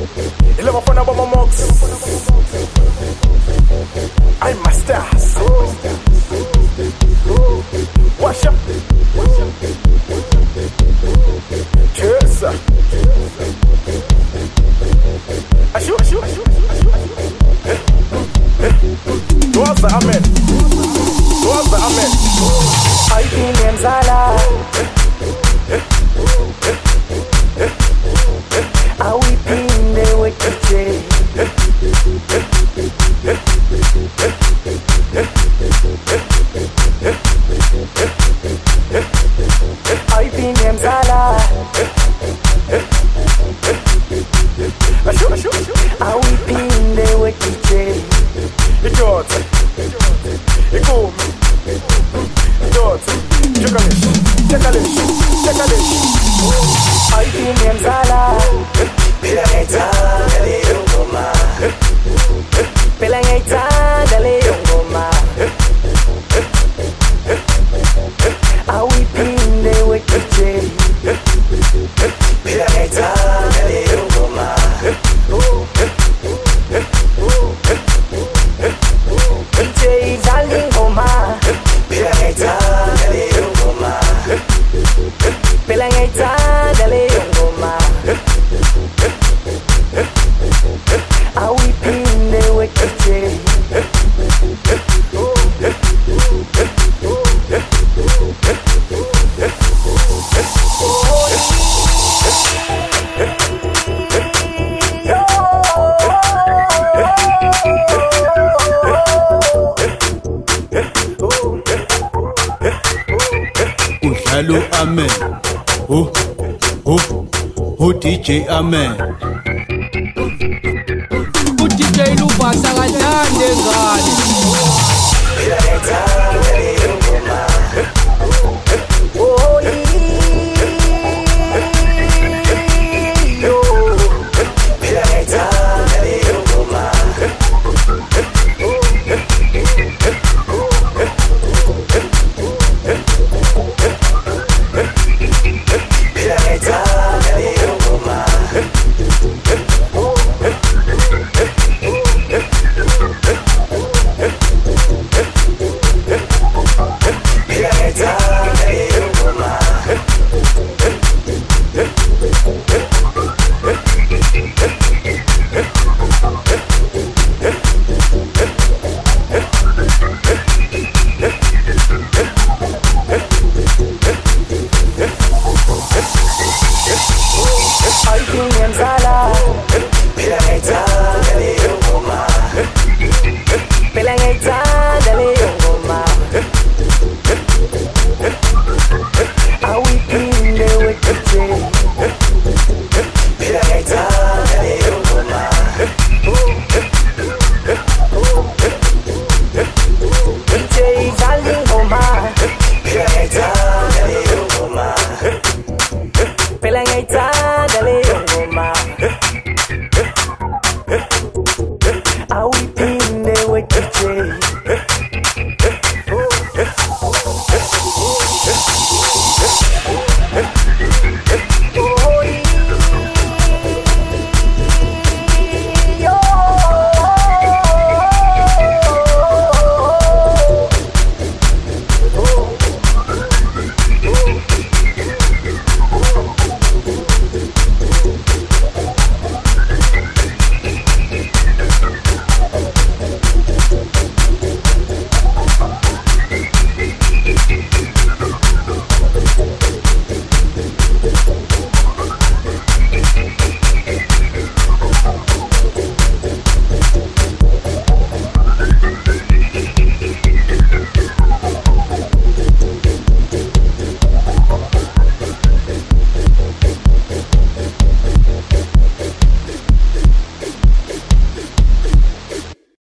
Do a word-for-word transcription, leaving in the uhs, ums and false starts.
Ile mafana baba mox. I'm masters. Wash up. Cheers. Ashu, ashu, ashu. Doaza amen. Doaza amen. I think I'm Zala. I we pin the way to change. I think I'm Zala. I we pin the way to change. It got it go. Dot, chakalish, chakalish, chakalish. I think I'm Zala. Pelangeta dale yongoma. Pelangeta dale yongoma. I we pin the way to change. Pelangeta dale yongoma. D J darling goma. Pelangeta dale yongoma. Pelangeta dale yongoma. I we pin the way to change. Hello, amen. Oh, oh, oh, D J, amen.